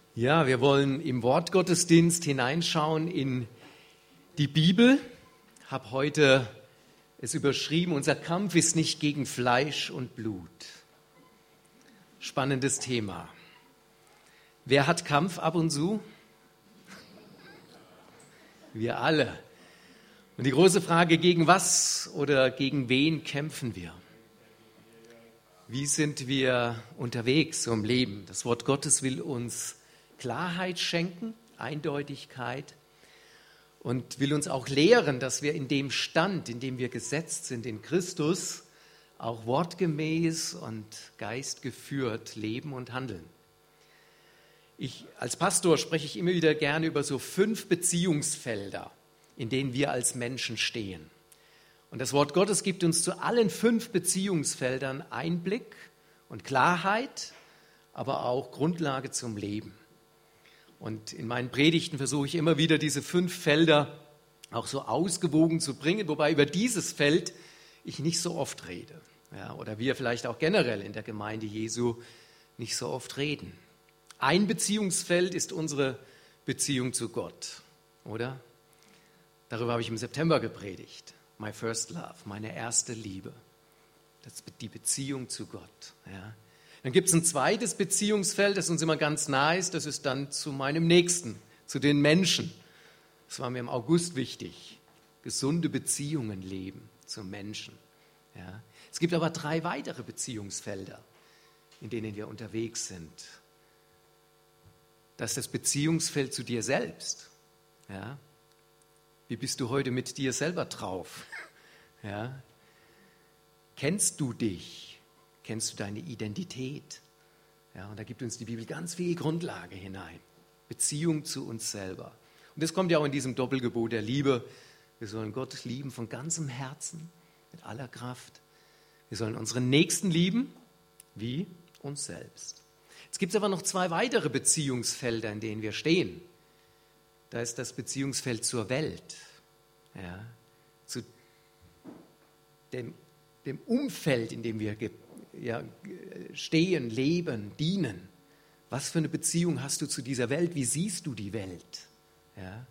Ja, wir wollen im Wortgottesdienst hineinschauen in die Bibel. Ich habe heute es überschrieben, unser Kampf ist nicht gegen Fleisch und Blut. Spannendes Thema. Wer hat Kampf ab und zu? Wir alle. Und die große Frage, gegen was oder gegen wen kämpfen wir? Wie sind wir unterwegs so im Leben? Das Wort Gottes will uns Klarheit schenken, Eindeutigkeit und will uns auch lehren, dass wir in dem Stand, in dem wir gesetzt sind, in Christus, auch wortgemäß und geistgeführt leben und handeln. Als Pastor spreche ich immer wieder gerne über so 5 Beziehungsfelder, in denen wir als Menschen stehen. Und das Wort Gottes gibt uns zu allen 5 Beziehungsfeldern Einblick und Klarheit, aber auch Grundlage zum Leben. Und in meinen Predigten versuche ich immer wieder, diese 5 Felder auch so ausgewogen zu bringen, wobei über dieses Feld ich nicht so oft rede. Ja, oder wir vielleicht auch generell in der Gemeinde Jesu nicht so oft reden. Ein Beziehungsfeld ist unsere Beziehung zu Gott, oder? Darüber habe ich im September gepredigt. My first love, meine erste Liebe. Das ist die Beziehung zu Gott. Ja. Dann gibt es ein zweites Beziehungsfeld, das uns immer ganz nah ist, das ist dann zu meinem Nächsten, zu den Menschen. Das war mir im August wichtig. Gesunde Beziehungen leben zum Menschen. Ja. Es gibt aber 3 weitere Beziehungsfelder, in denen wir unterwegs sind. Das ist das Beziehungsfeld zu dir selbst. Ja. Wie bist du heute mit dir selber drauf? Ja. Kennst du dich? Kennst du deine Identität? Ja, und da gibt uns die Bibel ganz viel Grundlage hinein. Beziehung zu uns selber. Und das kommt ja auch in diesem Doppelgebot der Liebe. Wir sollen Gott lieben von ganzem Herzen, mit aller Kraft. Wir sollen unseren Nächsten lieben, wie uns selbst. Jetzt gibt es aber noch 2 weitere Beziehungsfelder, in denen wir stehen. Da ist das Beziehungsfeld zur Welt, ja, zu dem Umfeld, in dem wir stehen, leben, dienen. Was für eine Beziehung hast du zu dieser Welt? Wie siehst du die Welt? Ja.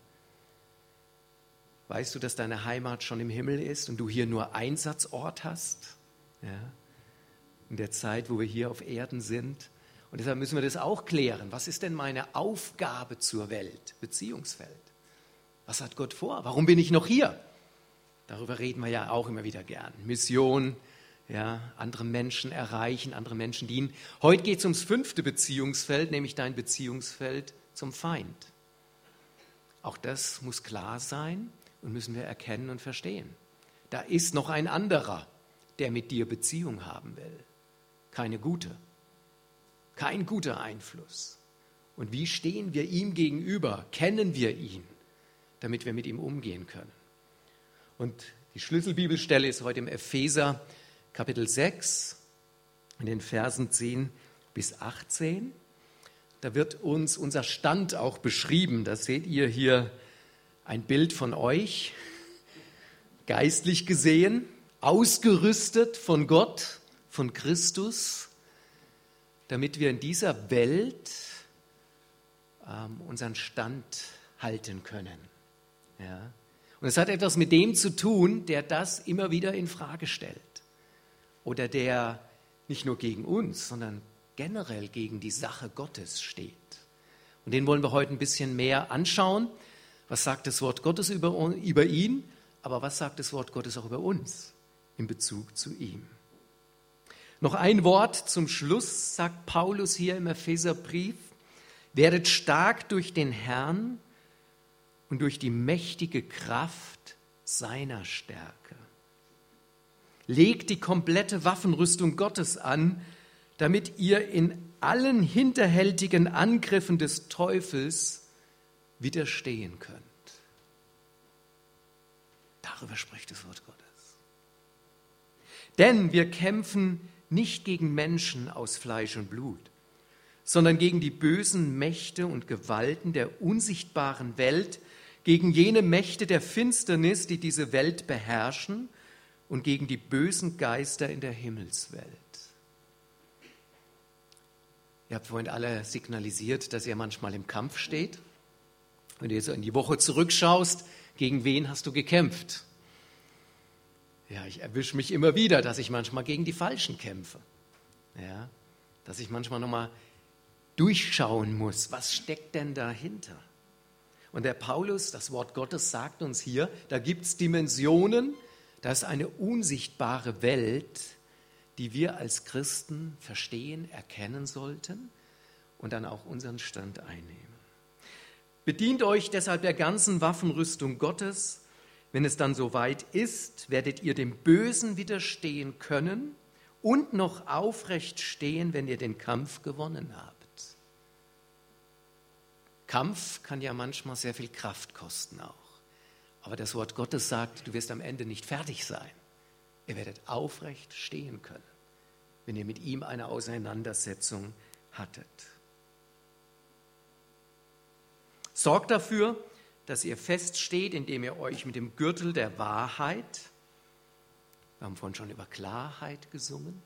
Weißt du, dass deine Heimat schon im Himmel ist und du hier nur Einsatzort hast? Ja. In der Zeit, wo wir hier auf Erden sind. Und deshalb müssen wir das auch klären. Was ist denn meine Aufgabe zur Welt? Beziehungsfeld. Was hat Gott vor? Warum bin ich noch hier? Darüber reden wir ja auch immer wieder gern. Mission, ja, andere Menschen erreichen, andere Menschen dienen. Heute geht es ums 5. Beziehungsfeld, nämlich dein Beziehungsfeld zum Feind. Auch das muss klar sein und müssen wir erkennen und verstehen. Da ist noch ein anderer, der mit dir Beziehung haben will. Keine gute. Kein guter Einfluss. Und wie stehen wir ihm gegenüber? Kennen wir ihn, damit wir mit ihm umgehen können? Und die Schlüsselbibelstelle ist heute im Epheser Kapitel 6, in den Versen 10 bis 18. Da wird uns unser Stand auch beschrieben. Da seht ihr hier ein Bild von euch, geistlich gesehen, ausgerüstet von Gott, von Christus, damit wir in dieser Welt unseren Stand halten können. Ja. Und es hat etwas mit dem zu tun, der das immer wieder in Frage stellt. Oder der nicht nur gegen uns, sondern generell gegen die Sache Gottes steht. Und den wollen wir heute ein bisschen mehr anschauen. Was sagt das Wort Gottes über ihn, aber was sagt das Wort Gottes auch über uns in Bezug zu ihm? Noch ein Wort zum Schluss, sagt Paulus hier im Epheserbrief. Werdet stark durch den Herrn und durch die mächtige Kraft seiner Stärke. Legt die komplette Waffenrüstung Gottes an, damit ihr in allen hinterhältigen Angriffen des Teufels widerstehen könnt. Darüber spricht das Wort Gottes. Denn wir kämpfen nicht gegen Menschen aus Fleisch und Blut, sondern gegen die bösen Mächte und Gewalten der unsichtbaren Welt, gegen jene Mächte der Finsternis, die diese Welt beherrschen, und gegen die bösen Geister in der Himmelswelt. Ihr habt vorhin alle signalisiert, dass ihr manchmal im Kampf steht. Wenn du jetzt in die Woche zurückschaust, gegen wen hast du gekämpft? Ja, ich erwische mich immer wieder, dass ich manchmal gegen die Falschen kämpfe. Ja, dass ich manchmal nochmal durchschauen muss, was steckt denn dahinter? Und der Paulus, das Wort Gottes sagt uns hier, da gibt es Dimensionen, da ist eine unsichtbare Welt, die wir als Christen verstehen, erkennen sollten und dann auch unseren Stand einnehmen. Bedient euch deshalb der ganzen Waffenrüstung Gottes. Wenn es dann soweit ist, werdet ihr dem Bösen widerstehen können und noch aufrecht stehen, wenn ihr den Kampf gewonnen habt. Kampf kann ja manchmal sehr viel Kraft kosten auch. Aber das Wort Gottes sagt, du wirst am Ende nicht fertig sein. Ihr werdet aufrecht stehen können, wenn ihr mit ihm eine Auseinandersetzung hattet. Sorgt dafür, dass ihr feststeht, indem ihr euch mit dem Gürtel der Wahrheit, wir haben vorhin schon über Klarheit gesungen,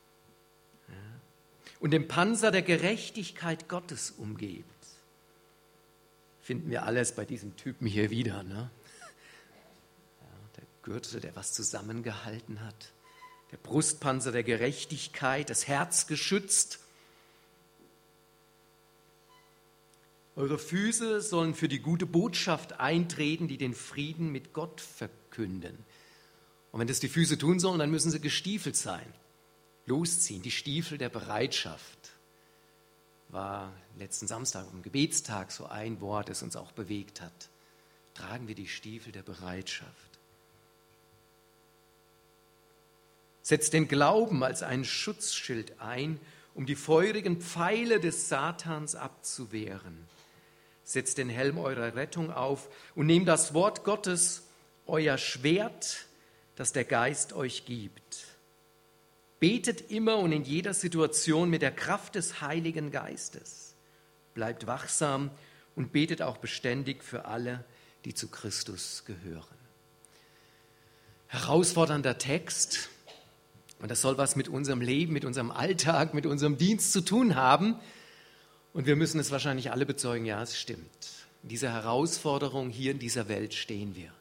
und dem Panzer der Gerechtigkeit Gottes umgebt. Finden wir alles bei diesem Typen hier wieder, ne? Ja, der Gürtel, der was zusammengehalten hat, der Brustpanzer der Gerechtigkeit, das Herz geschützt. Eure Füße sollen für die gute Botschaft eintreten, die den Frieden mit Gott verkünden. Und wenn das die Füße tun sollen, dann müssen sie gestiefelt sein. Losziehen, die Stiefel der Bereitschaft. War letzten Samstag am Gebetstag so ein Wort, das uns auch bewegt hat. Tragen wir die Stiefel der Bereitschaft. Setzt den Glauben als ein Schutzschild ein, um die feurigen Pfeile des Satans abzuwehren. Setzt den Helm eurer Rettung auf und nehmt das Wort Gottes, euer Schwert, das der Geist euch gibt. Betet immer und in jeder Situation mit der Kraft des Heiligen Geistes. Bleibt wachsam und betet auch beständig für alle, die zu Christus gehören. Herausfordernder Text. Und das soll was mit unserem Leben, mit unserem Alltag, mit unserem Dienst zu tun haben. Und wir müssen es wahrscheinlich alle bezeugen, ja, es stimmt. In dieser Herausforderung hier in dieser Welt stehen wir.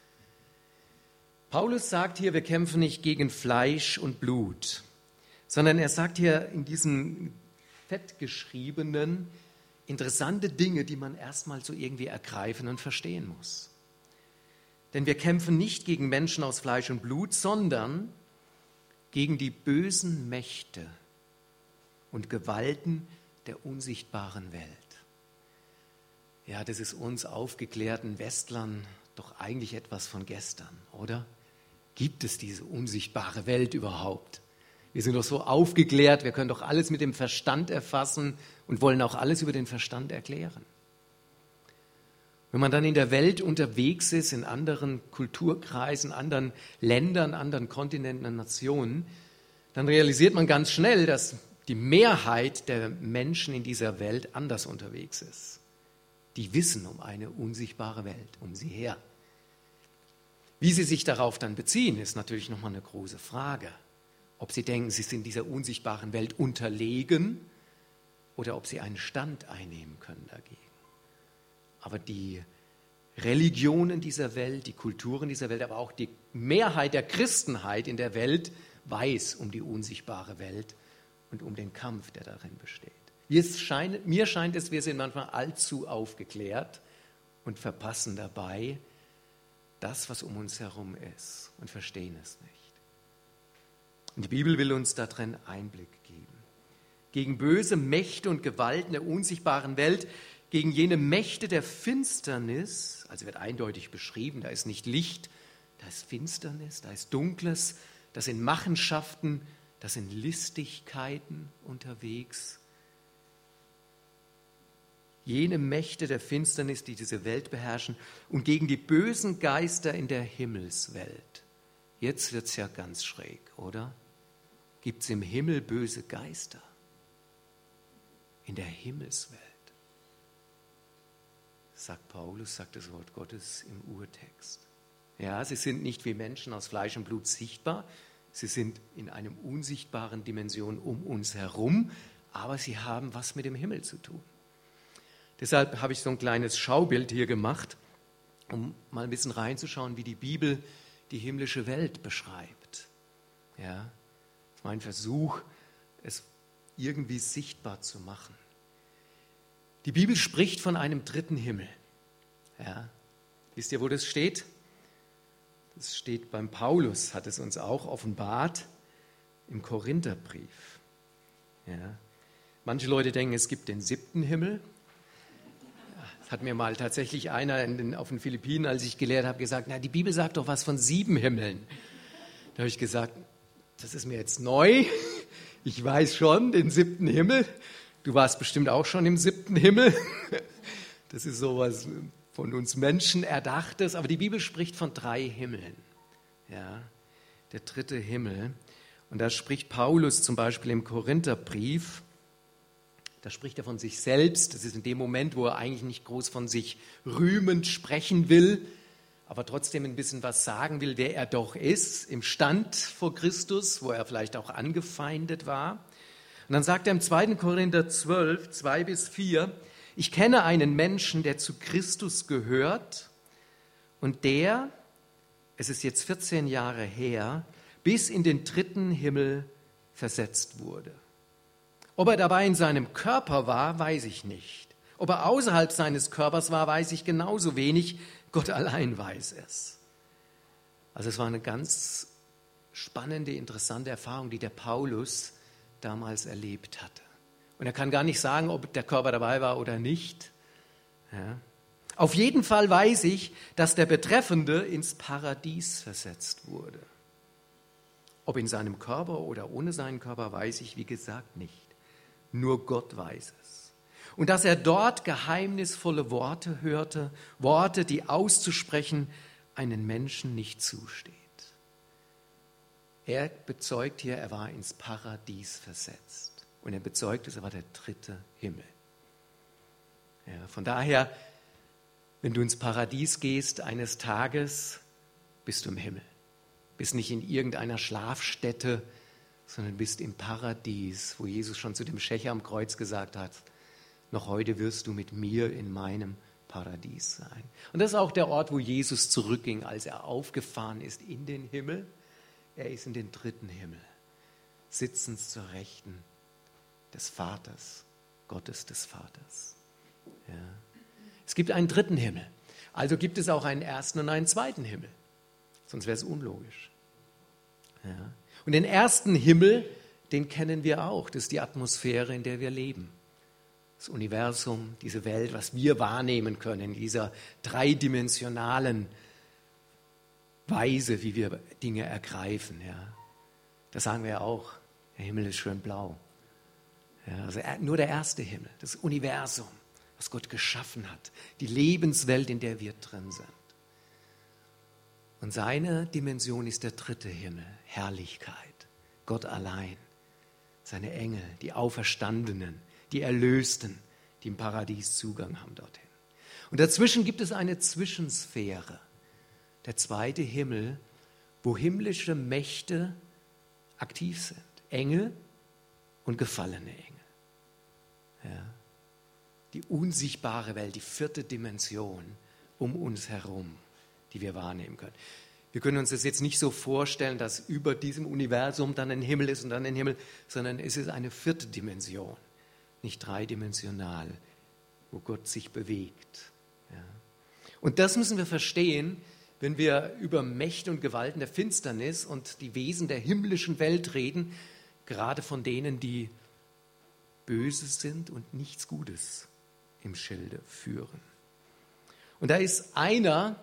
Paulus sagt hier, wir kämpfen nicht gegen Fleisch und Blut, sondern er sagt hier in diesen fettgeschriebenen interessante Dinge, die man erstmal so irgendwie ergreifen und verstehen muss. Denn wir kämpfen nicht gegen Menschen aus Fleisch und Blut, sondern gegen die bösen Mächte und Gewalten der unsichtbaren Welt. Ja, das ist uns aufgeklärten Westlern doch eigentlich etwas von gestern, oder? Gibt es diese unsichtbare Welt überhaupt? Wir sind doch so aufgeklärt, wir können doch alles mit dem Verstand erfassen und wollen auch alles über den Verstand erklären. Wenn man dann in der Welt unterwegs ist, in anderen Kulturkreisen, anderen Ländern, anderen Kontinenten und Nationen, dann realisiert man ganz schnell, dass die Mehrheit der Menschen in dieser Welt anders unterwegs ist. Die wissen um eine unsichtbare Welt um sie her. Wie sie sich darauf dann beziehen, ist natürlich nochmal eine große Frage. Ob sie denken, sie sind dieser unsichtbaren Welt unterlegen oder ob sie einen Stand einnehmen können dagegen. Aber die Religionen dieser Welt, die Kulturen dieser Welt, aber auch die Mehrheit der Christenheit in der Welt weiß um die unsichtbare Welt und um den Kampf, der darin besteht. Mir scheint es, wir sind manchmal allzu aufgeklärt und verpassen dabei das, was um uns herum ist und verstehen es nicht. Und die Bibel will uns darin Einblick geben. Gegen böse Mächte und Gewalten der unsichtbaren Welt, gegen jene Mächte der Finsternis, also wird eindeutig beschrieben, da ist nicht Licht, da ist Finsternis, da ist Dunkles, da sind Machenschaften, da sind Listigkeiten unterwegs. Jene Mächte der Finsternis, die diese Welt beherrschen, und gegen die bösen Geister in der Himmelswelt. Jetzt wird es ja ganz schräg, oder? Gibt es im Himmel böse Geister? In der Himmelswelt. Sagt Paulus, sagt das Wort Gottes im Urtext. Ja, sie sind nicht wie Menschen aus Fleisch und Blut sichtbar, sie sind in einer unsichtbaren Dimension um uns herum, aber sie haben was mit dem Himmel zu tun. Deshalb habe ich so ein kleines Schaubild hier gemacht, um mal ein bisschen reinzuschauen, wie die Bibel die himmlische Welt beschreibt. Ja, das ist mein Versuch, es irgendwie sichtbar zu machen. Die Bibel spricht von einem dritten Himmel. Ja, wisst ihr, wo das steht? Das steht beim Paulus, hat es uns auch offenbart, im Korintherbrief. Ja. Manche Leute denken, es gibt den 7. Himmel. Das hat mir mal tatsächlich einer auf den Philippinen, als ich gelehrt habe, gesagt, na, die Bibel sagt doch was von 7 Himmeln. Da habe ich gesagt, das ist mir jetzt neu. Ich weiß schon, den 7. Himmel. Du warst bestimmt auch schon im 7. Himmel. Das ist sowas von uns Menschen Erdachtes. Aber die Bibel spricht von 3 Himmeln. Ja, der 3. Himmel. Und da spricht Paulus zum Beispiel im Korintherbrief, da spricht er von sich selbst. Das ist in dem Moment, wo er eigentlich nicht groß von sich rühmend sprechen will, aber trotzdem ein bisschen was sagen will, wer er doch ist, im Stand vor Christus, wo er vielleicht auch angefeindet war. Und dann sagt er im 2. Korinther 12, 2-4, ich kenne einen Menschen, der zu Christus gehört und der, es ist jetzt 14 Jahre her, bis in den 3. Himmel versetzt wurde. Ob er dabei in seinem Körper war, weiß ich nicht. Ob er außerhalb seines Körpers war, weiß ich genauso wenig. Gott allein weiß es. Also es war eine ganz spannende, interessante Erfahrung, die der Paulus damals erlebt hatte. Und er kann gar nicht sagen, ob der Körper dabei war oder nicht. Ja. Auf jeden Fall weiß ich, dass der Betreffende ins Paradies versetzt wurde. Ob in seinem Körper oder ohne seinen Körper, weiß ich, wie gesagt, nicht. Nur Gott weiß es. Und dass er dort geheimnisvolle Worte hörte, Worte, die auszusprechen einen Menschen nicht zusteht. Er bezeugt hier, er war ins Paradies versetzt. Und er bezeugt es, er war der 3. Himmel. Ja, von daher, wenn du ins Paradies gehst eines Tages, bist du im Himmel. Bist nicht in irgendeiner Schlafstätte, sondern bist im Paradies, wo Jesus schon zu dem Schächer am Kreuz gesagt hat, noch heute wirst du mit mir in meinem Paradies sein. Und das ist auch der Ort, wo Jesus zurückging, als er aufgefahren ist in den Himmel. Er ist in den 3. Himmel, sitzend zur Rechten des Vaters, Gottes des Vaters. Ja. Es gibt einen 3. Himmel, also gibt es auch einen 1. und einen 2. Himmel, sonst wäre es unlogisch. Ja. Und den 1. Himmel, den kennen wir auch, das ist die Atmosphäre, in der wir leben. Das Universum, diese Welt, was wir wahrnehmen können, in dieser dreidimensionalen Weise, wie wir Dinge ergreifen. Ja. Das sagen wir ja auch, der Himmel ist schön blau. Ja, also nur der 1. Himmel, das Universum, was Gott geschaffen hat, die Lebenswelt, in der wir drin sind. Und seine Dimension ist der 3. Himmel, Herrlichkeit, Gott allein, seine Engel, die Auferstandenen, die Erlösten, die im Paradies Zugang haben dorthin. Und dazwischen gibt es eine Zwischensphäre, der 2. Himmel, wo himmlische Mächte aktiv sind, Engel und gefallene Engel. Ja. Die unsichtbare Welt, die 4. Dimension um uns herum, die wir wahrnehmen können. Wir können uns das jetzt nicht so vorstellen, dass über diesem Universum dann ein Himmel ist und dann ein Himmel, sondern es ist eine 4. Dimension, nicht dreidimensional, wo Gott sich bewegt. Ja. Und das müssen wir verstehen, wenn wir über Mächte und Gewalten der Finsternis und die Wesen der himmlischen Welt reden, gerade von denen, die böse sind und nichts Gutes im Schilde führen. Und da ist einer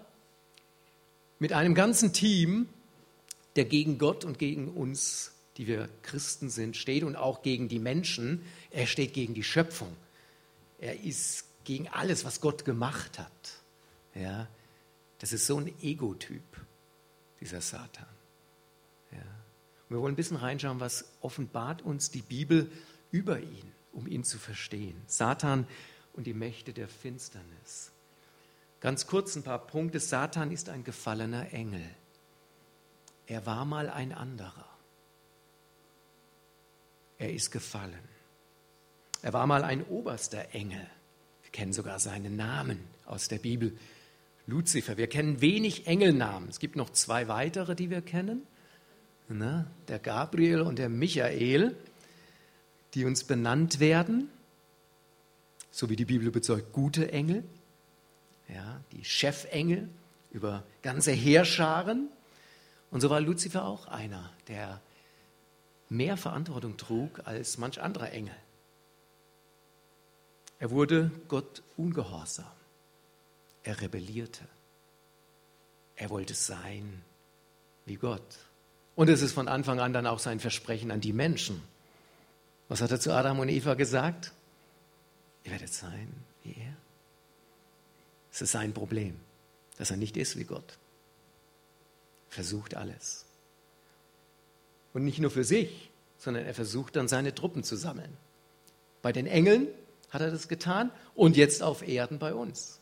mit einem ganzen Team, der gegen Gott und gegen uns, die wir Christen sind, steht und auch gegen die Menschen. Er steht gegen die Schöpfung. Er ist gegen alles, was Gott gemacht hat. Ja, das ist so ein Ego-Typ, dieser Satan. Ja. Und wir wollen ein bisschen reinschauen, was offenbart uns die Bibel über ihn, um ihn zu verstehen. Satan und die Mächte der Finsternis. Ganz kurz ein paar Punkte. Satan ist ein gefallener Engel. Er war mal ein anderer. Er ist gefallen. Er war mal ein oberster Engel. Wir kennen sogar seinen Namen aus der Bibel. Luzifer. Wir kennen wenig Engelnamen. Es gibt noch 2 weitere, die wir kennen. Der Gabriel und der Michael, die uns benannt werden. So wie die Bibel bezeugt, gute Engel. Ja, die Chefengel über ganze Heerscharen. Und so war Luzifer auch einer, der mehr Verantwortung trug als manch anderer Engel. Er wurde Gott ungehorsam. Er rebellierte. Er wollte sein wie Gott. Und es ist von Anfang an dann auch sein Versprechen an die Menschen. Was hat er zu Adam und Eva gesagt? Ihr werdet sein wie er. Es ist sein Problem, dass er nicht ist wie Gott. Versucht alles. Und nicht nur für sich, sondern er versucht dann seine Truppen zu sammeln. Bei den Engeln hat er das getan und jetzt auf Erden bei uns.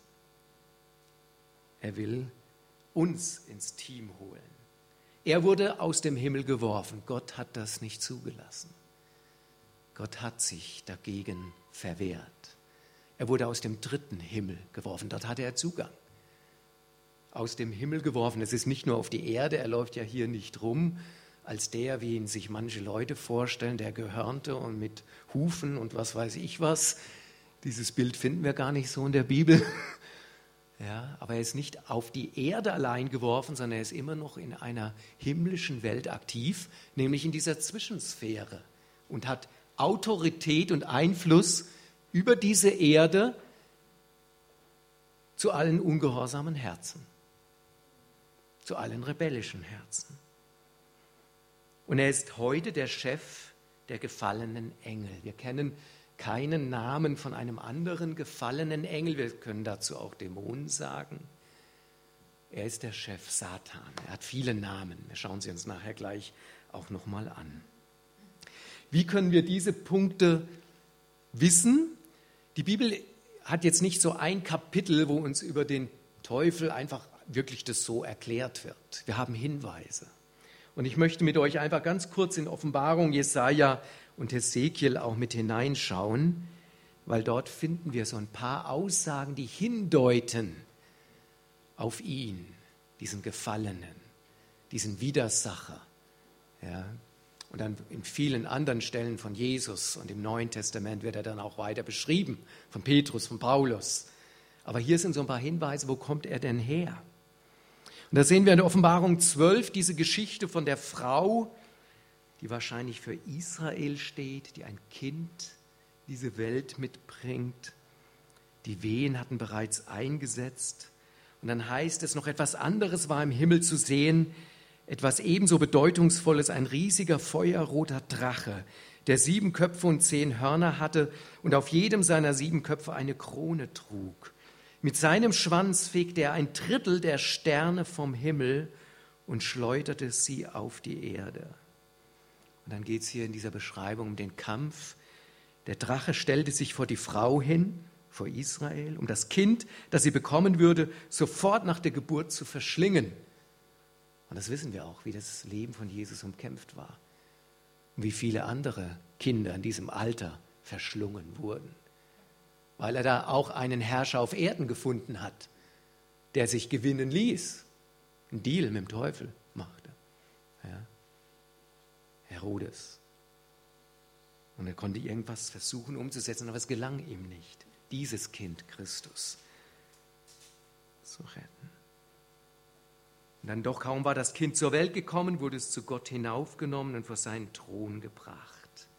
Er will uns ins Team holen. Er wurde aus dem Himmel geworfen. Gott hat das nicht zugelassen. Gott hat sich dagegen verwehrt. Er wurde aus dem 3. Himmel geworfen. Dort hatte er Zugang. Aus dem Himmel geworfen. Es ist nicht nur auf die Erde. Er läuft ja hier nicht rum als der, wie ihn sich manche Leute vorstellen, der Gehörnte und mit Hufen und was weiß ich was. Dieses Bild finden wir gar nicht so in der Bibel. Ja, aber er ist nicht auf die Erde allein geworfen, sondern er ist immer noch in einer himmlischen Welt aktiv, nämlich in dieser Zwischensphäre und hat Autorität und Einfluss über diese Erde zu allen ungehorsamen Herzen, zu allen rebellischen Herzen. Und er ist heute der Chef der gefallenen Engel. Wir kennen keinen Namen von einem anderen gefallenen Engel. Wir können dazu auch Dämonen sagen. Er ist der Chef Satan. Er hat viele Namen. Wir schauen sie uns nachher gleich auch nochmal an. Wie können wir diese Punkte wissen? Die Bibel hat jetzt nicht so ein Kapitel, wo uns über den Teufel einfach wirklich das so erklärt wird. Wir haben Hinweise. Und ich möchte mit euch einfach ganz kurz in Offenbarung, Jesaja und Hesekiel auch mit hineinschauen, weil dort finden wir so ein paar Aussagen, die hindeuten auf ihn, diesen Gefallenen, diesen Widersacher. Ja. Und dann in vielen anderen Stellen von Jesus und im Neuen Testament wird er dann auch weiter beschrieben, von Petrus, von Paulus. Aber hier sind so ein paar Hinweise, wo kommt er denn her? Und da sehen wir in der Offenbarung 12 diese Geschichte von der Frau, die wahrscheinlich für Israel steht, die ein Kind diese Welt mitbringt. Die Wehen hatten bereits eingesetzt. Und dann heißt es, noch etwas anderes war im Himmel zu sehen, etwas ebenso Bedeutungsvolles, ein riesiger feuerroter Drache, der 7 Köpfe und 10 Hörner hatte und auf jedem seiner 7 Köpfe eine Krone trug. Mit seinem Schwanz fegte er 1/3 der Sterne vom Himmel und schleuderte sie auf die Erde. Und dann geht es hier in dieser Beschreibung um den Kampf. Der Drache stellte sich vor die Frau hin, vor Israel, um das Kind, das sie bekommen würde, sofort nach der Geburt zu verschlingen. Und das wissen wir auch, wie das Leben von Jesus umkämpft war. Und wie viele andere Kinder in diesem Alter verschlungen wurden. Weil er da auch einen Herrscher auf Erden gefunden hat, der sich gewinnen ließ, einen Deal mit dem Teufel machte. Ja. Herodes. Und er konnte irgendwas versuchen umzusetzen, aber es gelang ihm nicht, dieses Kind Christus zu retten. Und dann doch kaum war das Kind zur Welt gekommen, wurde es zu Gott hinaufgenommen und vor seinen Thron gebracht.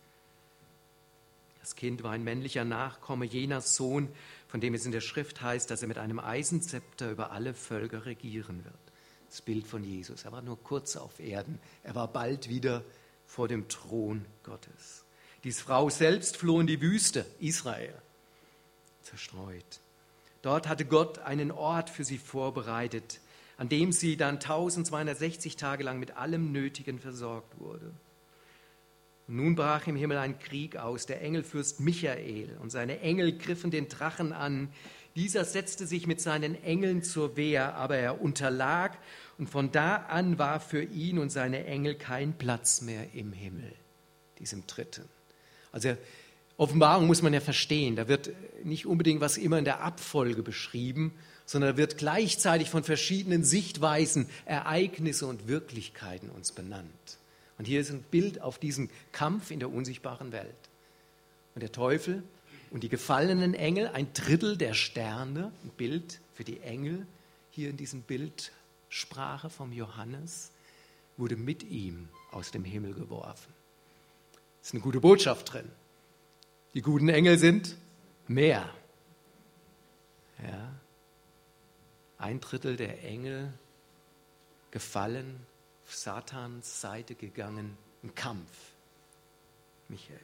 Das Kind war ein männlicher Nachkomme, jener Sohn, von dem es in der Schrift heißt, dass er mit einem Eisenzepter über alle Völker regieren wird. Das Bild von Jesus. Er war nur kurz auf Erden. Er war bald wieder vor dem Thron Gottes. Diese Frau selbst floh in die Wüste, Israel, zerstreut. Dort hatte Gott einen Ort für sie vorbereitet, an dem sie dann 1260 Tage lang mit allem Nötigen versorgt wurde. Und nun brach im Himmel ein Krieg aus. Der Engelfürst Michael und seine Engel griffen den Drachen an. Dieser setzte sich mit seinen Engeln zur Wehr, aber er unterlag. Und von da an war für ihn und seine Engel kein Platz mehr im Himmel, diesem Dritten. Also Offenbarung muss man ja verstehen. Da wird nicht unbedingt was immer in der Abfolge beschrieben, sondern da wird gleichzeitig von verschiedenen Sichtweisen, Ereignisse und Wirklichkeiten uns benannt. Und hier ist ein Bild auf diesen Kampf in der unsichtbaren Welt. Und der Teufel und die gefallenen Engel, ein Drittel der Sterne, ein Bild für die Engel, hier in diesem Bildsprache vom Johannes, wurde mit ihm aus dem Himmel geworfen. Das ist eine gute Botschaft drin. Die guten Engel sind mehr. Ja. Ein Drittel der Engel gefallen, auf Satans Seite gegangen, im Kampf. Michael.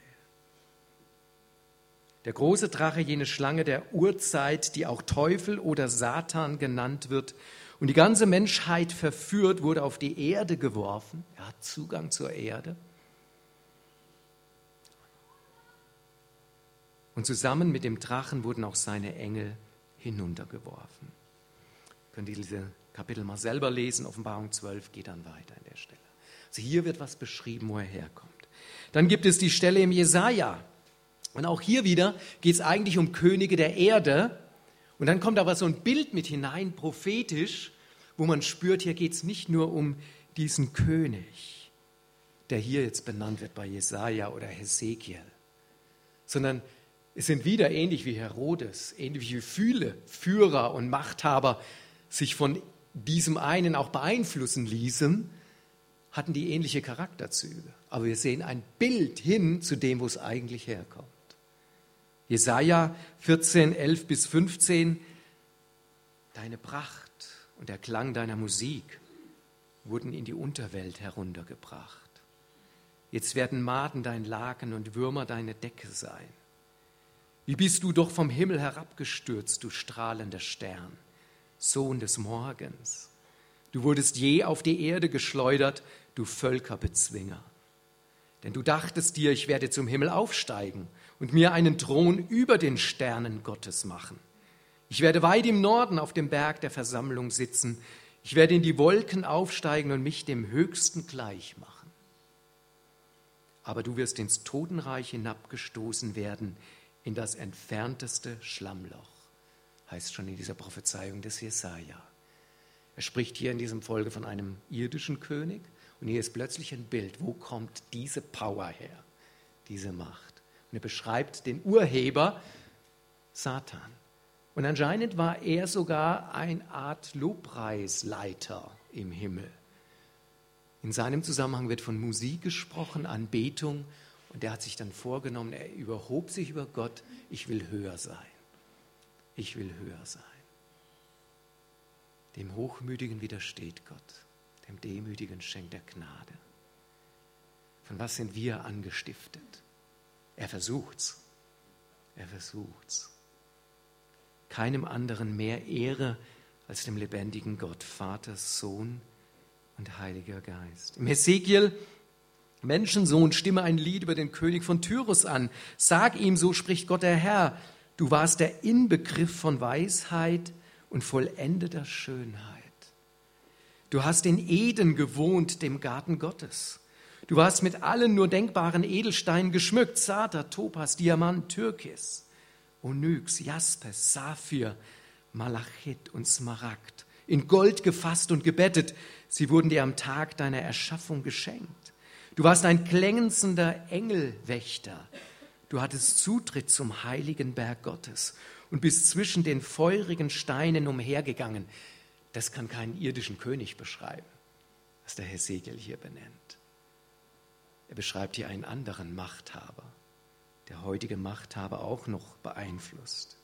Der große Drache, jene Schlange der Urzeit, die auch Teufel oder Satan genannt wird und die ganze Menschheit verführt, wurde auf die Erde geworfen. Er hat Zugang zur Erde. Und zusammen mit dem Drachen wurden auch seine Engel hinuntergeworfen. Könnt ihr diese Kapitel mal selber lesen, Offenbarung 12 geht dann weiter an der Stelle. Also hier wird was beschrieben, wo er herkommt. Dann gibt es die Stelle im Jesaja. Und auch hier wieder geht es eigentlich um Könige der Erde. Und dann kommt aber so ein Bild mit hinein, prophetisch, wo man spürt, hier geht es nicht nur um diesen König, der hier jetzt benannt wird bei Jesaja oder Hesekiel, sondern es sind wieder ähnlich wie Herodes, ähnlich wie viele Führer und Machthaber sich von diesem einen auch beeinflussen ließen, hatten die ähnliche Charakterzüge. Aber wir sehen ein Bild hin zu dem, wo es eigentlich herkommt. Jesaja 14, 11 bis 15, deine Pracht und der Klang deiner Musik wurden in die Unterwelt heruntergebracht. Jetzt werden Maden dein Laken und Würmer deine Decke sein. Wie bist du doch vom Himmel herabgestürzt, du strahlender Stern, Sohn des Morgens. Du wurdest je auf die Erde geschleudert, du Völkerbezwinger. Denn du dachtest dir, ich werde zum Himmel aufsteigen und mir einen Thron über den Sternen Gottes machen. Ich werde weit im Norden auf dem Berg der Versammlung sitzen. Ich werde in die Wolken aufsteigen und mich dem Höchsten gleich machen. Aber du wirst ins Totenreich hinabgestoßen werden, in das entfernteste Schlammloch, heißt schon in dieser Prophezeiung des Jesaja. Er spricht hier in diesem Folge von einem irdischen König und hier ist plötzlich ein Bild, wo kommt diese Power her, diese Macht. Und er beschreibt den Urheber, Satan. Und anscheinend war er sogar eine Art Lobpreisleiter im Himmel. In seinem Zusammenhang wird von Musik gesprochen, Anbetung. Und der hat sich dann vorgenommen, er überhob sich über Gott, ich will höher sein. Ich will höher sein. Dem Hochmütigen widersteht Gott, dem Demütigen schenkt er Gnade. Von was sind wir angestiftet? Er versucht's. Er versucht's. Keinem anderen mehr Ehre als dem lebendigen Gott, Vater, Sohn und Heiliger Geist. Im Hesekiel Menschensohn, stimme ein Lied über den König von Tyrus an. Sag ihm, so spricht Gott der Herr, du warst der Inbegriff von Weisheit und vollendeter Schönheit. Du hast in Eden gewohnt, dem Garten Gottes. Du warst mit allen nur denkbaren Edelsteinen geschmückt, Sater, Topas, Diamant, Türkis, Onyx, Jaspis, Saphir, Malachit und Smaragd. In Gold gefasst und gebettet, sie wurden dir am Tag deiner Erschaffung geschenkt. Du warst ein glänzender Engelwächter. Du hattest Zutritt zum heiligen Berg Gottes und bist zwischen den feurigen Steinen umhergegangen. Das kann keinen irdischen König beschreiben, was der Hesekiel hier benennt. Er beschreibt hier einen anderen Machthaber, der heutige Machthaber auch noch beeinflusst.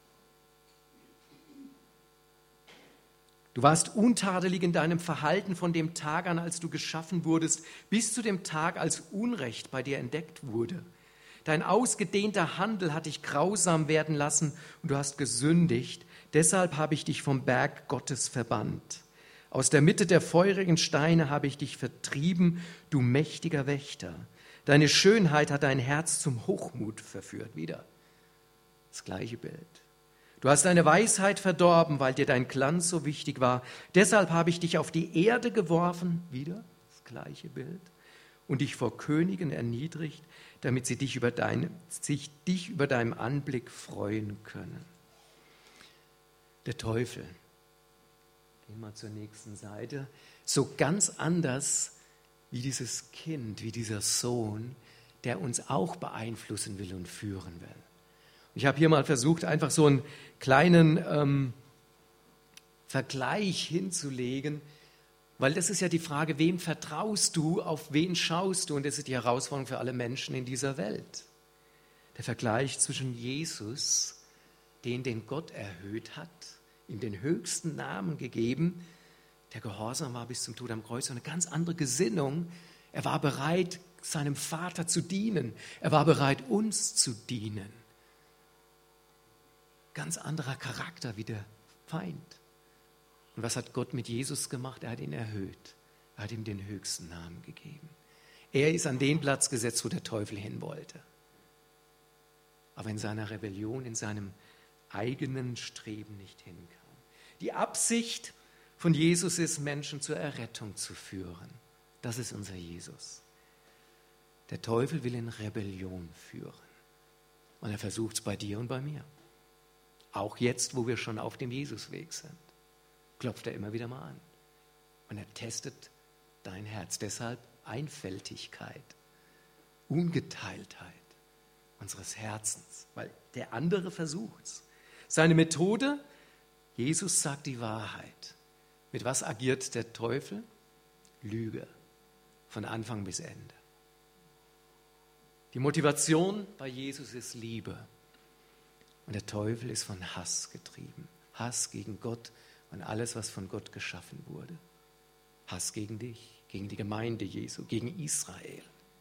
Du warst untadelig in deinem Verhalten von dem Tag an, als du geschaffen wurdest, bis zu dem Tag, als Unrecht bei dir entdeckt wurde. Dein ausgedehnter Handel hat dich grausam werden lassen und du hast gesündigt. Deshalb habe ich dich vom Berg Gottes verbannt. Aus der Mitte der feurigen Steine habe ich dich vertrieben, du mächtiger Wächter. Deine Schönheit hat dein Herz zum Hochmut verführt. Wieder das gleiche Bild. Du hast deine Weisheit verdorben, weil dir dein Glanz so wichtig war. Deshalb habe ich dich auf die Erde geworfen, wieder das gleiche Bild, und dich vor Königen erniedrigt, damit sie dich über deinen Anblick freuen können. Der Teufel, gehen wir zur nächsten Seite, so ganz anders wie dieses Kind, wie dieser Sohn, der uns auch beeinflussen will und führen will. Ich habe hier mal versucht, einfach so einen kleinen Vergleich hinzulegen, weil das ist ja die Frage, wem vertraust du, auf wen schaust du? Und das ist die Herausforderung für alle Menschen in dieser Welt. Der Vergleich zwischen Jesus, den Gott erhöht hat, ihm den höchsten Namen gegeben, der gehorsam war bis zum Tod am Kreuz, eine ganz andere Gesinnung. Er war bereit, seinem Vater zu dienen. Er war bereit, uns zu dienen. Ganz anderer Charakter wie der Feind. Und was hat Gott mit Jesus gemacht? Er hat ihn erhöht. Er hat ihm den höchsten Namen gegeben. Er ist an den Platz gesetzt, wo der Teufel hin wollte. Aber in seiner Rebellion, in seinem eigenen Streben nicht hinkam. Die Absicht von Jesus ist, Menschen zur Errettung zu führen. Das ist unser Jesus. Der Teufel will in Rebellion führen. Und er versucht es bei dir und bei mir. Auch jetzt, wo wir schon auf dem Jesusweg sind, klopft er immer wieder mal an. Und er testet dein Herz. Deshalb Einfältigkeit, Ungeteiltheit unseres Herzens, weil der andere versucht's. Seine Methode, Jesus sagt die Wahrheit. Mit was agiert der Teufel? Lüge, von Anfang bis Ende. Die Motivation bei Jesus ist Liebe. Und der Teufel ist von Hass getrieben. Hass gegen Gott und alles, was von Gott geschaffen wurde. Hass gegen dich, gegen die Gemeinde Jesu, gegen Israel.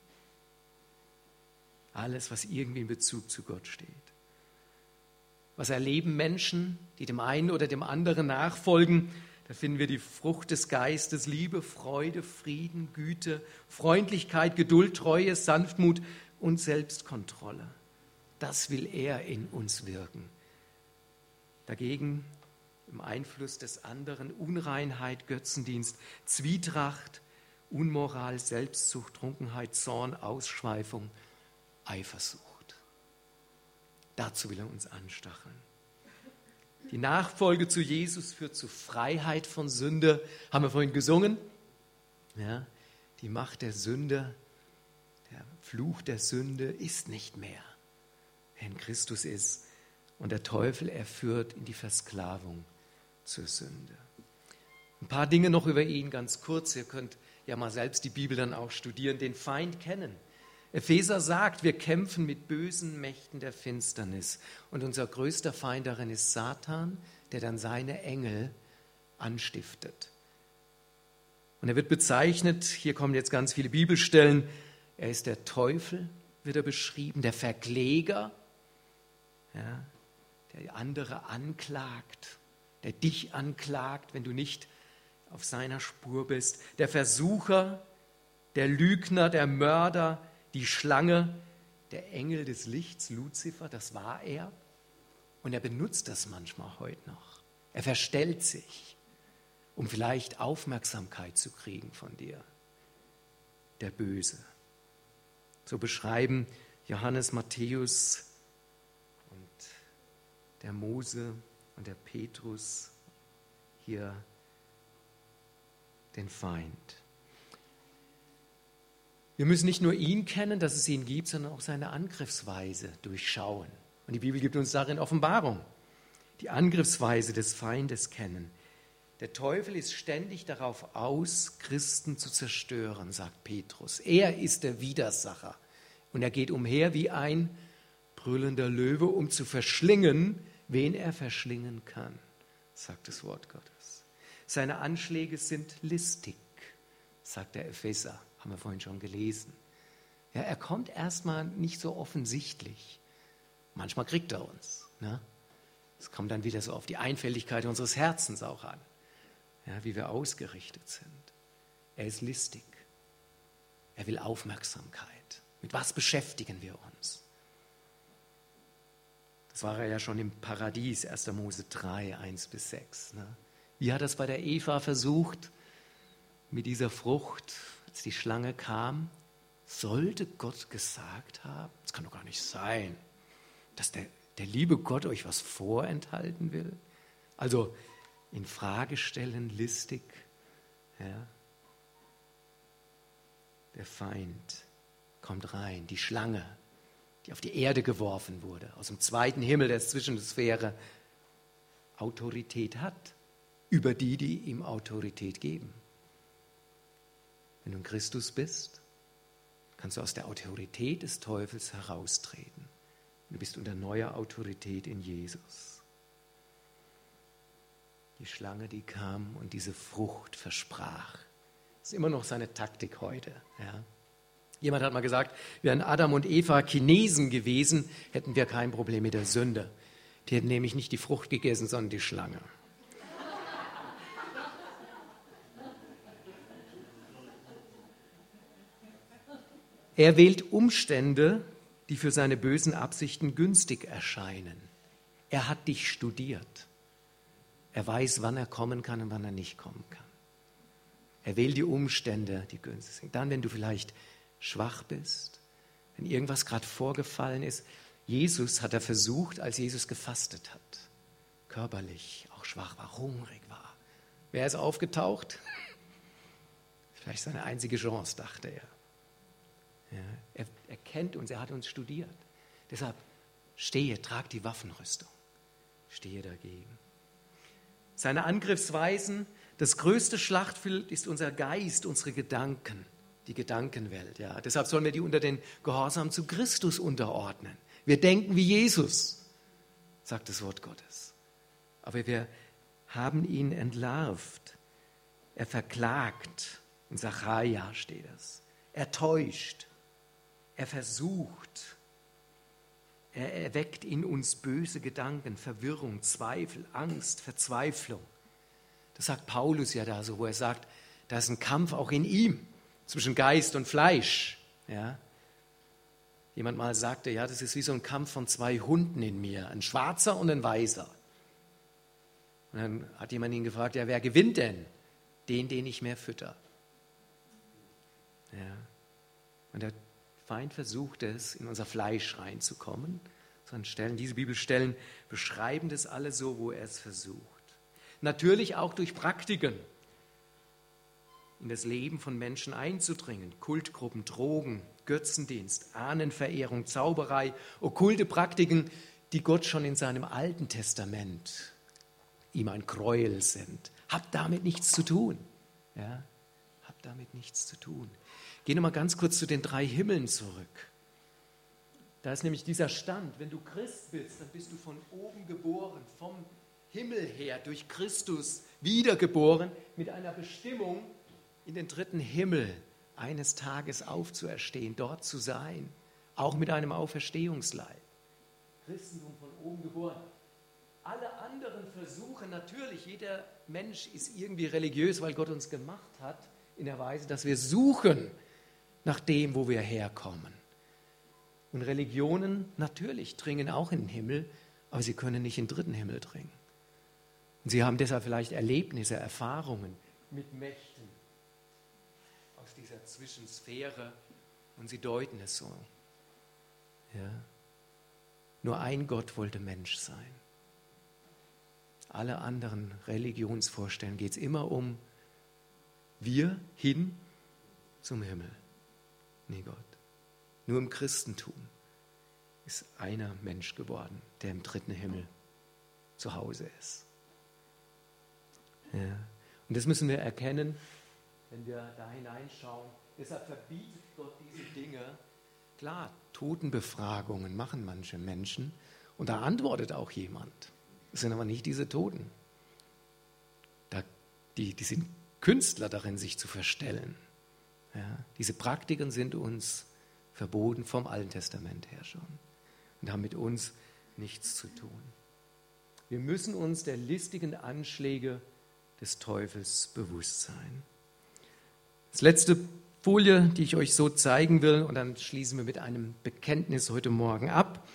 Alles, was irgendwie in Bezug zu Gott steht. Was erleben Menschen, die dem einen oder dem anderen nachfolgen? Da finden wir die Frucht des Geistes, Liebe, Freude, Frieden, Güte, Freundlichkeit, Geduld, Treue, Sanftmut und Selbstkontrolle. Das will er in uns wirken. Dagegen im Einfluss des anderen Unreinheit, Götzendienst, Zwietracht, Unmoral, Selbstsucht, Trunkenheit, Zorn, Ausschweifung, Eifersucht. Dazu will er uns anstacheln. Die Nachfolge zu Jesus führt zu Freiheit von Sünde, haben wir vorhin gesungen. Ja, die Macht der Sünde, der Fluch der Sünde ist nicht mehr, wer in Christus ist. Und der Teufel, er führt in die Versklavung zur Sünde. Ein paar Dinge noch über ihn, ganz kurz. Ihr könnt ja mal selbst die Bibel dann auch studieren, den Feind kennen. Epheser sagt, wir kämpfen mit bösen Mächten der Finsternis. Und unser größter Feind darin ist Satan, der dann seine Engel anstiftet. Und er wird bezeichnet, hier kommen jetzt ganz viele Bibelstellen, er ist der Teufel, wird er beschrieben, der Verkläger, ja, der andere anklagt, der dich anklagt, wenn du nicht auf seiner Spur bist, der Versucher, der Lügner, der Mörder, die Schlange, der Engel des Lichts, Luzifer, das war er. Und er benutzt das manchmal heute noch. Er verstellt sich, um vielleicht Aufmerksamkeit zu kriegen von dir. Der Böse. So beschreiben Johannes, Matthäus und der Mose und der Petrus hier den Feind. Wir müssen nicht nur ihn kennen, dass es ihn gibt, sondern auch seine Angriffsweise durchschauen. Und die Bibel gibt uns darin Offenbarung. Die Angriffsweise des Feindes kennen. Der Teufel ist ständig darauf aus, Christen zu zerstören, sagt Petrus. Er ist der Widersacher. Und er geht umher wie ein brüllender Löwe, um zu verschlingen, wen er verschlingen kann, sagt das Wort Gottes. Seine Anschläge sind listig, sagt der Epheser. Haben wir vorhin schon gelesen. Ja, er kommt erstmal nicht so offensichtlich. Manchmal kriegt er uns. Ne? Es kommt dann wieder so auf die Einfältigkeit unseres Herzens auch an, ja, wie wir ausgerichtet sind. Er ist listig. Er will Aufmerksamkeit. Mit was beschäftigen wir uns? Das war er ja schon im Paradies, 1. Mose 3, 1-6. Ne? Wie hat er es bei der Eva versucht, mit dieser Frucht, als die Schlange kam? sollte Gott gesagt haben? Das kann doch gar nicht sein, dass der liebe Gott euch was vorenthalten will. Also in Frage stellen, listig. Ja. Der Feind kommt rein, die Schlange, die auf die Erde geworfen wurde, aus dem zweiten Himmel der Zwischensphäre, Autorität hat über die ihm Autorität geben. Wenn du in Christus bist, kannst du aus der Autorität des Teufels heraustreten. Du bist unter neuer Autorität in Jesus. Die Schlange, die kam und diese Frucht versprach. Das ist immer noch seine Taktik heute. Ja. Jemand hat mal gesagt, wären Adam und Eva Chinesen gewesen, hätten wir kein Problem mit der Sünde. Die hätten nämlich nicht die Frucht gegessen, sondern die Schlange. Er wählt Umstände, die für seine bösen Absichten günstig erscheinen. Er hat dich studiert. Er weiß, wann er kommen kann und wann er nicht kommen kann. Er wählt die Umstände, die günstig sind. Dann, wenn du vielleicht schwach bist, wenn irgendwas gerade vorgefallen ist. Jesus hat er versucht, als Jesus gefastet hat. Körperlich, auch schwach war, hungrig war. Wer ist aufgetaucht? Vielleicht seine einzige Chance, dachte er. Ja, er kennt uns, er hat uns studiert. Deshalb stehe, trag die Waffenrüstung. Stehe dagegen. Seine Angriffsweisen, das größte Schlachtfeld ist unser Geist, unsere Gedanken, die Gedankenwelt. Ja. Deshalb sollen wir die unter den Gehorsam zu Christus unterordnen. Wir denken wie Jesus, sagt das Wort Gottes. Aber wir haben ihn entlarvt. Er verklagt. In Sacharja steht es. Er täuscht. Er versucht. Er erweckt in uns böse Gedanken, Verwirrung, Zweifel, Angst, Verzweiflung. Das sagt Paulus ja da so, wo er sagt, da ist ein Kampf auch in ihm zwischen Geist und Fleisch. Ja. Jemand mal sagte, ja, das ist wie so ein Kampf von zwei Hunden in mir, ein schwarzer und ein weißer. Und dann hat jemand ihn gefragt, ja, wer gewinnt denn? Den ich mehr fütter. Ja. Und der Feind versucht es, in unser Fleisch reinzukommen. Diese Bibelstellen beschreiben das alle so, wo er es versucht. Natürlich auch durch Praktiken in das Leben von Menschen einzudringen. Kultgruppen, Drogen, Götzendienst, Ahnenverehrung, Zauberei, okkulte Praktiken, die Gott schon in seinem Alten Testament ihm ein Gräuel sind. Habt damit nichts zu tun. Ja? Habt damit nichts zu tun. Geh nochmal ganz kurz zu den 3 Himmeln zurück. Da ist nämlich dieser Stand, wenn du Christ bist, dann bist du von oben geboren, vom Himmel her, durch Christus wiedergeboren, mit einer Bestimmung, in den 3. Himmel eines Tages aufzuerstehen, dort zu sein, auch mit einem Auferstehungsleib. Christentum von oben geboren. Alle anderen Versuche, natürlich, jeder Mensch ist irgendwie religiös, weil Gott uns gemacht hat, in der Weise, dass wir suchen nach dem, wo wir herkommen. Und Religionen, natürlich, dringen auch in den Himmel, aber sie können nicht in den 3. Himmel dringen. Und sie haben deshalb vielleicht Erlebnisse, Erfahrungen mit Mächten aus dieser Zwischensphäre und sie deuten es so. Ja. Nur ein Gott wollte Mensch sein. Alle anderen Religionsvorstellungen geht es immer um wir hin zum Himmel. Nee, Gott. Nur im Christentum ist einer Mensch geworden, der im 3. Himmel zu Hause ist. Ja. Und das müssen wir erkennen, wenn wir da hineinschauen. Deshalb verbietet Gott diese Dinge. Klar, Totenbefragungen machen manche Menschen und da antwortet auch jemand. Das sind aber nicht diese Toten. Die sind Künstler darin, sich zu verstellen. Ja, diese Praktiken sind uns verboten vom Alten Testament her schon und haben mit uns nichts zu tun. Wir müssen uns der listigen Anschläge des Teufels bewusst sein. Das letzte Folie, die ich euch so zeigen will, und dann schließen wir mit einem Bekenntnis heute Morgen ab.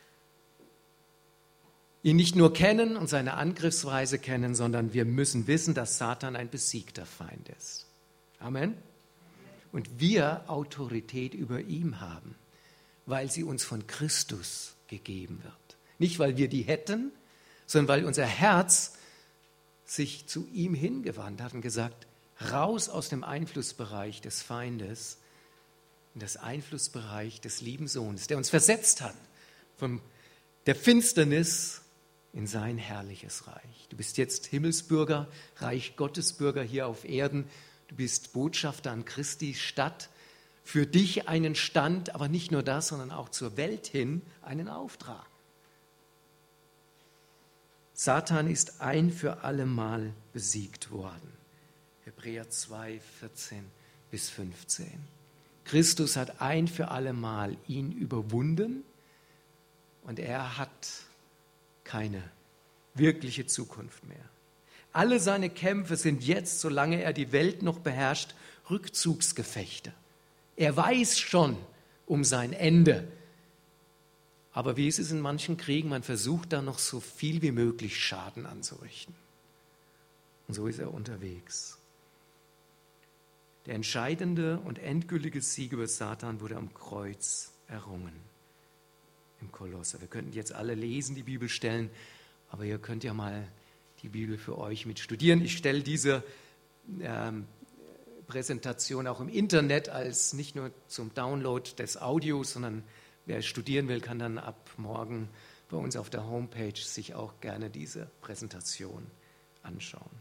Ihn nicht nur kennen und seine Angriffsweise kennen, sondern wir müssen wissen, dass Satan ein besiegter Feind ist. Amen. und wir Autorität über ihm haben, weil sie uns von Christus gegeben wird. Nicht, weil wir die hätten, sondern weil unser Herz sich zu ihm hingewandt hat und gesagt, raus aus dem Einflussbereich des Feindes in das Einflussbereich des lieben Sohnes, der uns versetzt hat von der Finsternis in sein herrliches Reich. Du bist jetzt Himmelsbürger, Reich Gottesbürger hier auf Erden. Du bist Botschafter an Christi Stadt. Für dich einen Stand, aber nicht nur das, sondern auch zur Welt hin einen Auftrag. Satan ist ein für allemal besiegt worden. Hebräer 2, 14 bis 15. Christus hat ein für allemal ihn überwunden und er hat keine wirkliche Zukunft mehr. Alle seine Kämpfe sind jetzt, solange er die Welt noch beherrscht, Rückzugsgefechte. Er weiß schon um sein Ende. Aber wie ist es in manchen Kriegen, man versucht da noch so viel wie möglich Schaden anzurichten. Und so ist er unterwegs. Der entscheidende und endgültige Sieg über Satan wurde am Kreuz errungen. Im Kolosser. Wir könnten jetzt alle lesen, die Bibelstellen, aber ihr könnt ja mal die Bibel für euch mit studieren. Ich stelle diese Präsentation auch im Internet als nicht nur zum Download des Audios, sondern wer studieren will, kann dann ab morgen bei uns auf der Homepage sich auch gerne diese Präsentation anschauen.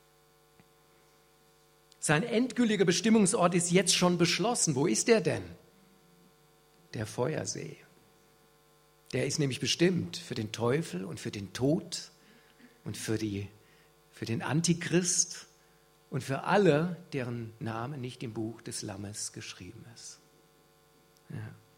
Sein endgültiger Bestimmungsort ist jetzt schon beschlossen. Wo ist er denn? Der Feuersee. Der ist nämlich bestimmt für den Teufel und für den Tod und für den Antichrist und für alle, deren Name nicht im Buch des Lammes geschrieben ist. Ja.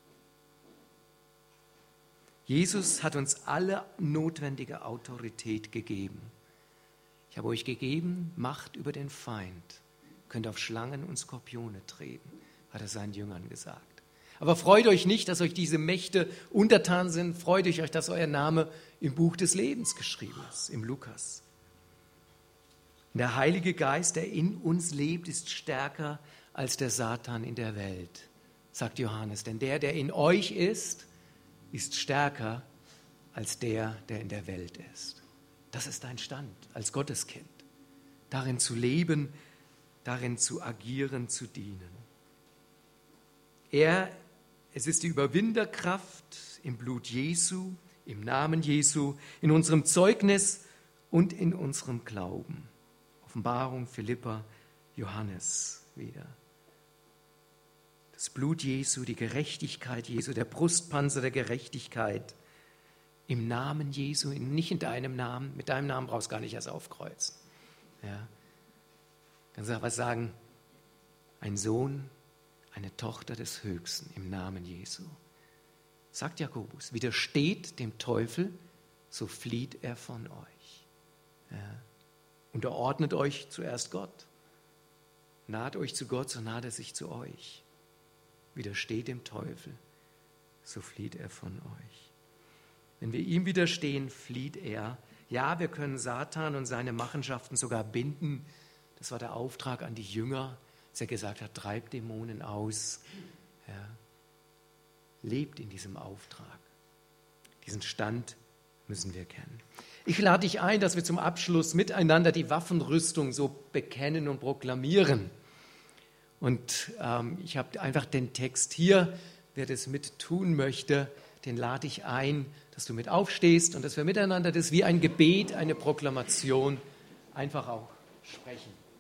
Jesus hat uns alle notwendige Autorität gegeben. Ich habe euch gegeben Macht über den Feind. Ihr könnt auf Schlangen und Skorpione treten, hat er seinen Jüngern gesagt. Aber freut euch nicht, dass euch diese Mächte untertan sind. Freut euch, dass euer Name im Buch des Lebens geschrieben ist, im Lukas. Der Heilige Geist, der in uns lebt, ist stärker als der Satan in der Welt, sagt Johannes. Denn der in euch ist stärker als der in der Welt ist. Das ist dein Stand als Gotteskind. Darin zu leben, darin zu agieren, zu dienen. Es ist die Überwinderkraft im Blut Jesu, im Namen Jesu, in unserem Zeugnis und in unserem Glauben. Offenbarung, Philipper, Johannes wieder. Das Blut Jesu, die Gerechtigkeit Jesu, der Brustpanzer der Gerechtigkeit. Im Namen Jesu, nicht in deinem Namen. Mit deinem Namen brauchst du gar nicht erst aufkreuzen. Ja. Kannst du was sagen? Ein Sohn, eine Tochter des Höchsten im Namen Jesu. Sagt Jakobus, widersteht dem Teufel, so flieht er von euch. Ja. Unterordnet euch zuerst Gott. Naht euch zu Gott, so naht er sich zu euch. Widersteht dem Teufel, so flieht er von euch. Wenn wir ihm widerstehen, flieht er. Ja, wir können Satan und seine Machenschaften sogar binden. Das war der Auftrag an die Jünger, als er gesagt hat, treibt Dämonen aus. Ja. Lebt in diesem Auftrag. Diesen Stand müssen wir kennen. Ich lade dich ein, dass wir zum Abschluss miteinander die Waffenrüstung so bekennen und proklamieren. Und ich habe einfach den Text hier. Wer das mit tun möchte, den lade ich ein, dass du mit aufstehst und dass wir miteinander das wie ein Gebet, eine Proklamation einfach auch sprechen.